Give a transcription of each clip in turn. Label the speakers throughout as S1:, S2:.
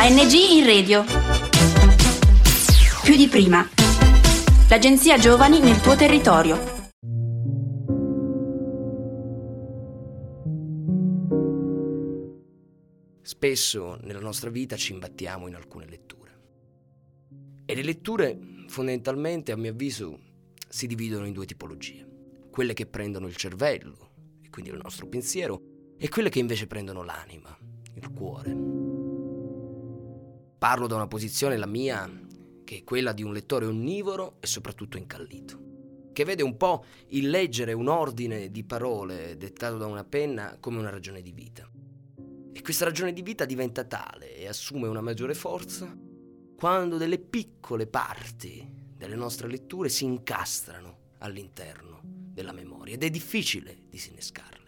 S1: ANG in radio. Più di prima. L'agenzia Giovani nel tuo territorio.
S2: Spesso nella nostra vita ci imbattiamo in alcune letture. E le letture, fondamentalmente, a mio avviso, si dividono in due tipologie. Quelle che prendono il cervello, e quindi il nostro pensiero, e quelle che invece prendono l'anima, il cuore. Parlo da una posizione, la mia, che è quella di un lettore onnivoro e soprattutto incallito, che vede un po' il leggere un ordine di parole dettato da una penna come una ragione di vita. E questa ragione di vita diventa tale e assume una maggiore forza quando delle piccole parti delle nostre letture si incastrano all'interno della memoria ed è difficile disinnescarle.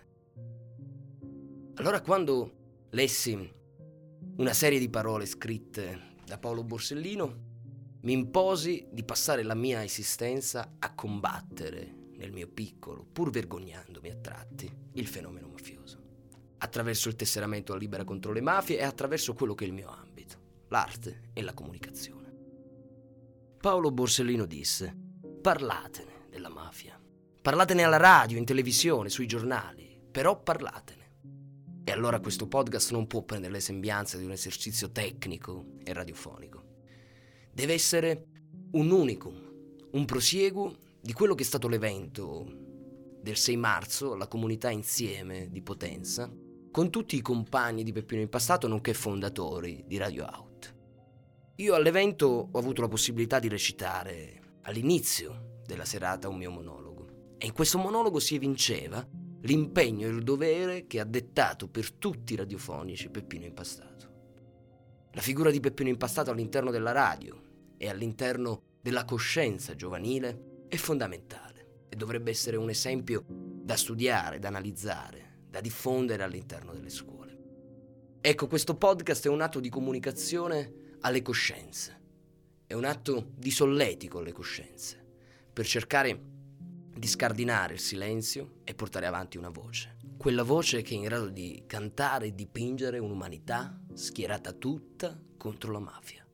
S2: Allora, quando lessi una serie di parole scritte da Paolo Borsellino, mi imposi di passare la mia esistenza a combattere nel mio piccolo, pur vergognandomi a tratti, il fenomeno mafioso, attraverso il tesseramento alla libera contro le mafie e attraverso quello che è il mio ambito, l'arte e la comunicazione. Paolo Borsellino disse: parlatene della mafia, parlatene alla radio, in televisione, sui giornali, però parlatene. E allora questo podcast non può prendere le sembianze di un esercizio tecnico e radiofonico. Deve essere un unicum, un prosieguo di quello che è stato l'evento del 6 marzo alla Comunità Insieme di Potenza, con tutti i compagni di Peppino Impastato, nonché fondatori di Radio Out. Io all'evento ho avuto la possibilità di recitare all'inizio della serata un mio monologo. E in questo monologo si evinceva l'impegno e il dovere che ha dettato per tutti i radiofonici Peppino Impastato. La figura di Peppino Impastato all'interno della radio e all'interno della coscienza giovanile è fondamentale e dovrebbe essere un esempio da studiare, da analizzare, da diffondere all'interno delle scuole. Ecco, questo podcast è un atto di comunicazione alle coscienze, è un atto di solletico alle coscienze, per cercare di scardinare il silenzio e portare avanti una voce. Quella voce che è in grado di cantare e dipingere un'umanità schierata tutta contro la mafia.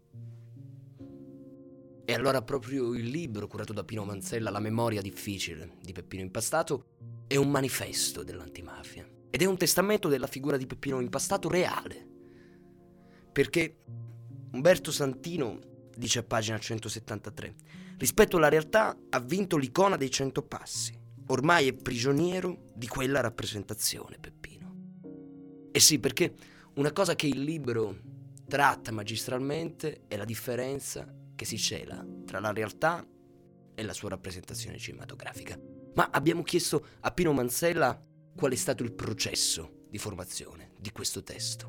S2: E allora proprio il libro curato da Pino Manzella, La memoria difficile di Peppino Impastato, è un manifesto dell'antimafia. Ed è un testamento della figura di Peppino Impastato reale. Perché Umberto Santino dice a pagina 173: rispetto alla realtà ha vinto l'icona dei 100 passi. Ormai è prigioniero di quella rappresentazione, Peppino. E sì, perché una cosa che il libro tratta magistralmente è la differenza che si cela tra la realtà e la sua rappresentazione cinematografica. Ma abbiamo chiesto a Pino Manzella qual è stato il processo di formazione di questo testo.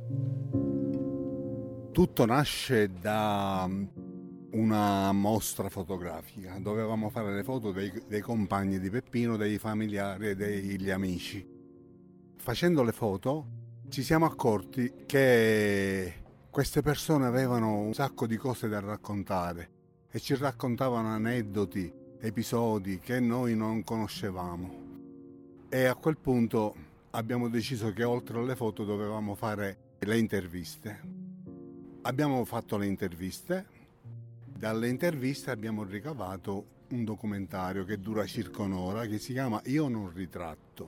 S3: Tutto nasce da una mostra fotografica. Dovevamo fare le foto dei compagni di Peppino, dei familiari e degli amici. Facendo le foto ci siamo accorti che queste persone avevano un sacco di cose da raccontare e ci raccontavano aneddoti, episodi che noi non conoscevamo. E a quel punto abbiamo deciso che oltre alle foto dovevamo fare le interviste. Abbiamo fatto le interviste. Dalle interviste abbiamo ricavato un documentario che dura circa un'ora, che si chiama Io non ritratto.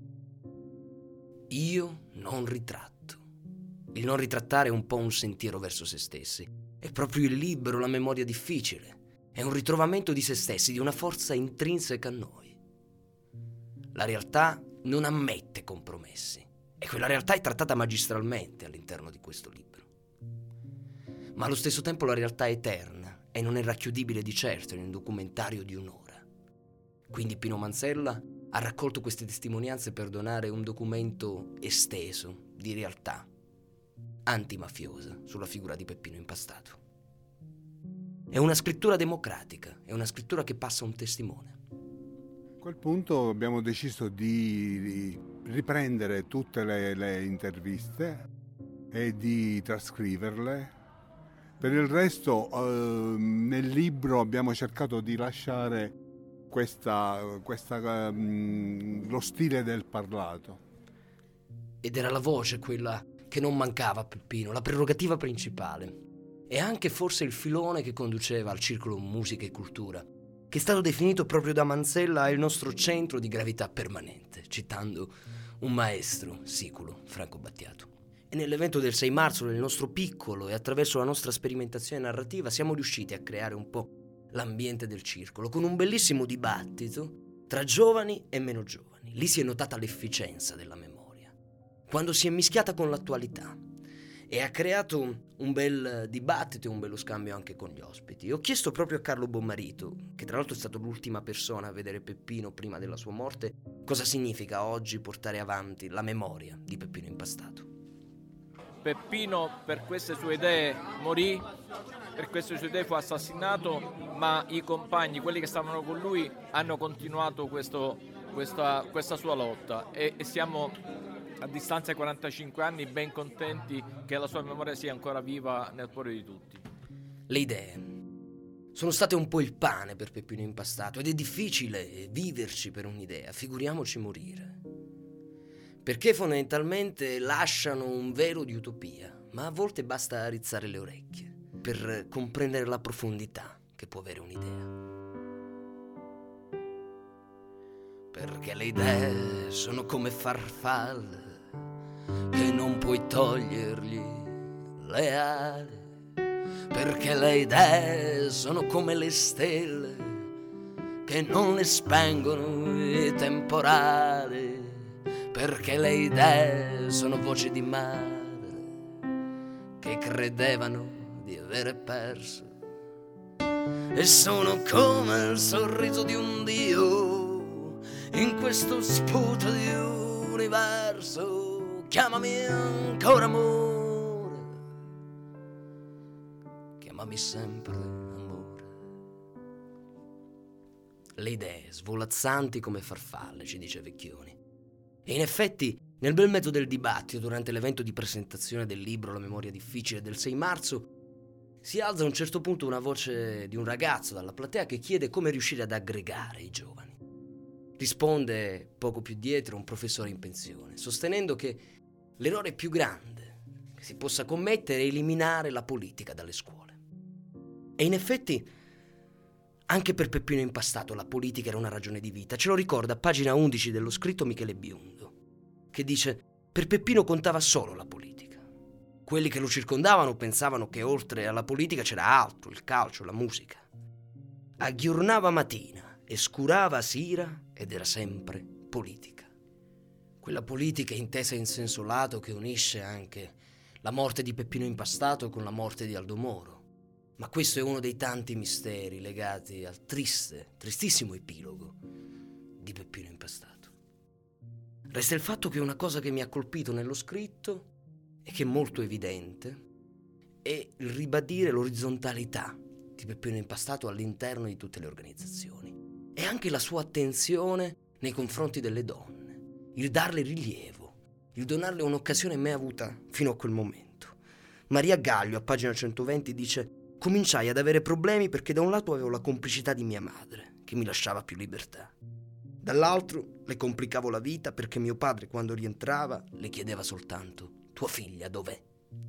S2: Io non ritratto. Il non ritrattare è un po' un sentiero verso se stessi. È proprio il libro, la memoria difficile. È un ritrovamento di se stessi, di una forza intrinseca a noi. La realtà non ammette compromessi e quella realtà è trattata magistralmente all'interno di questo libro. Ma allo stesso tempo la realtà è eterna e non è racchiudibile di certo in un documentario di un'ora. Quindi Pino Manzella ha raccolto queste testimonianze per donare un documento esteso di realtà antimafiosa sulla figura di Peppino Impastato. È una scrittura democratica, è una scrittura che passa un testimone.
S3: A quel punto abbiamo deciso di riprendere tutte le interviste e di trascriverle. Per il resto nel libro abbiamo cercato di lasciare lo stile del parlato.
S2: Ed era la voce quella che non mancava a Peppino, la prerogativa principale, e anche forse il filone che conduceva al Circolo Musica e Cultura, che è stato definito proprio da Manzella il nostro centro di gravità permanente, citando un maestro, siculo, Franco Battiato. E nell'evento del 6 marzo, nel nostro piccolo e attraverso la nostra sperimentazione narrativa, siamo riusciti a creare un po' l'ambiente del circolo, con un bellissimo dibattito tra giovani e meno giovani. Lì si è notata l'efficienza della memoria, quando si è mischiata con l'attualità, e ha creato un bel dibattito e un bello scambio anche con gli ospiti. Ho chiesto proprio a Carlo Bommarito, che tra l'altro è stato l'ultima persona a vedere Peppino prima della sua morte, cosa significa oggi portare avanti la memoria di Peppino Impastato.
S4: Peppino per queste sue idee morì, per queste sue idee fu assassinato, ma i compagni, quelli che stavano con lui, hanno continuato questa sua lotta e siamo a distanza di 45 anni ben contenti che la sua memoria sia ancora viva nel cuore di tutti.
S2: Le idee sono state un po' il pane per Peppino Impastato, ed è difficile viverci per un'idea, figuriamoci morire, perché fondamentalmente lasciano un velo di utopia, ma a volte basta rizzare le orecchie per comprendere la profondità che può avere un'idea. Perché le idee sono come farfalle che non puoi togliergli le ali, perché le idee sono come le stelle che non le spengono i temporali, perché le idee sono voci di madre che credevano di avere perso, e sono come il sorriso di un dio in questo sputo di universo. Chiamami ancora amore, chiamami sempre amore. Le idee svolazzanti come farfalle, ci dice Vecchioni. E in effetti, nel bel mezzo del dibattito, durante l'evento di presentazione del libro La memoria difficile del 6 marzo, si alza a un certo punto una voce di un ragazzo dalla platea che chiede come riuscire ad aggregare i giovani. Risponde poco più dietro un professore in pensione, sostenendo che l'errore più grande che si possa commettere è eliminare la politica dalle scuole. E in effetti, anche per Peppino Impastato la politica era una ragione di vita. Ce lo ricorda a pagina 11 dello scritto Michele Biondo, che dice: per Peppino contava solo la politica. Quelli che lo circondavano pensavano che oltre alla politica c'era altro, il calcio, la musica. Aggiornava mattina e scurava sera ed era sempre politica. Quella politica intesa in senso lato che unisce anche la morte di Peppino Impastato con la morte di Aldo Moro. Ma questo è uno dei tanti misteri legati al tristissimo epilogo di Peppino Impastato. Resta il fatto che una cosa che mi ha colpito nello scritto e che è molto evidente è il ribadire l'orizzontalità di Peppino Impastato all'interno di tutte le organizzazioni e anche la sua attenzione nei confronti delle donne. Il darle rilievo, il donarle un'occasione mai avuta fino a quel momento. Maria Gaglio, a pagina 120, dice: cominciai ad avere problemi perché da un lato avevo la complicità di mia madre, che mi lasciava più libertà. Dall'altro le complicavo la vita perché mio padre, quando rientrava, le chiedeva soltanto: tua figlia dov'è?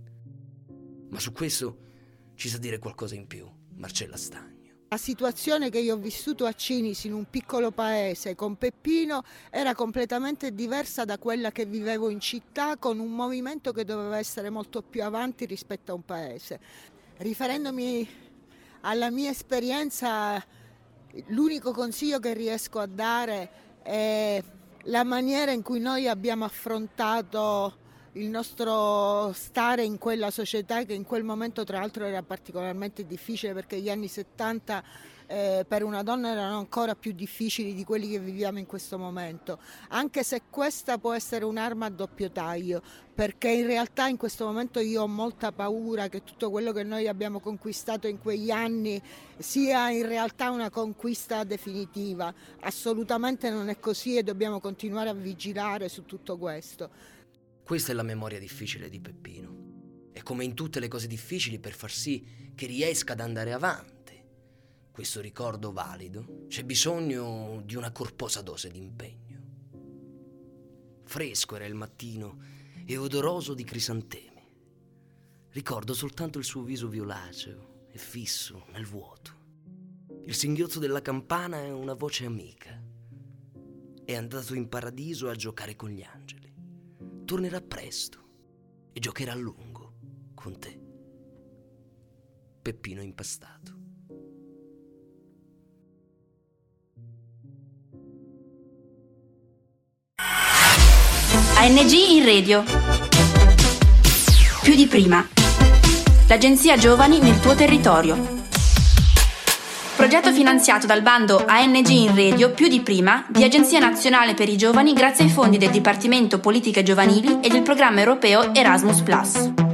S2: Ma su questo ci sa dire qualcosa in più Marcella Stagno.
S5: La situazione che io ho vissuto a Cinisi, in un piccolo paese con Peppino, era completamente diversa da quella che vivevo in città, con un movimento che doveva essere molto più avanti rispetto a un paese. Riferendomi alla mia esperienza, l'unico consiglio che riesco a dare è la maniera in cui noi abbiamo affrontato il nostro stare in quella società, che in quel momento tra l'altro era particolarmente difficile, perché gli anni 70 per una donna erano ancora più difficili di quelli che viviamo in questo momento, anche se questa può essere un'arma a doppio taglio, perché in realtà in questo momento io ho molta paura che tutto quello che noi abbiamo conquistato in quegli anni sia in realtà una conquista definitiva. Assolutamente non è così e dobbiamo continuare a vigilare su tutto questo.
S2: Questa è la memoria difficile di Peppino. E come in tutte le cose difficili, per far sì che riesca ad andare avanti questo ricordo valido, c'è bisogno di una corposa dose di impegno. Fresco era il mattino e odoroso di crisantemi. Ricordo soltanto il suo viso violaceo e fisso nel vuoto. Il singhiozzo della campana e una voce amica. È andato in paradiso a giocare con gli angeli. Tornerà presto e giocherà a lungo con te. Peppino Impastato.
S1: ANG in radio. Più di prima. L'agenzia Giovani nel tuo territorio. Progetto finanziato dal bando ANG in radio più di prima di Agenzia Nazionale per i Giovani grazie ai fondi del Dipartimento Politiche Giovanili e del programma europeo Erasmus+.